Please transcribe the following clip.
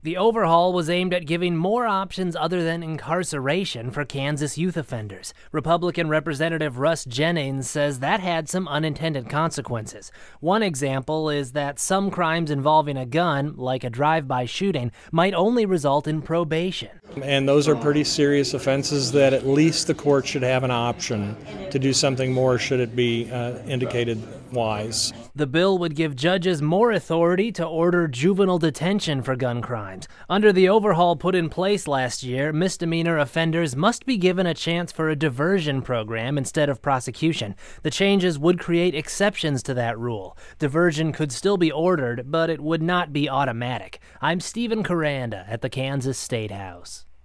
The overhaul was aimed at giving more options other than incarceration for Kansas youth offenders. Republican Representative Russ Jennings says that had some unintended consequences. One example is that some crimes involving a gun, like a drive-by shooting, might only result in probation. And those are pretty serious offenses that at least the court should have an option to do something more should it be indicated wise. The bill would give judges more authority to order juvenile detention for gun crimes. Under the overhaul put in place last year, misdemeanor offenders must be given a chance for a diversion program instead of prosecution. The changes would create exceptions to that rule. Diversion could still be ordered, but it would not be automatic. I'm Stephen Caranda at the Kansas State House.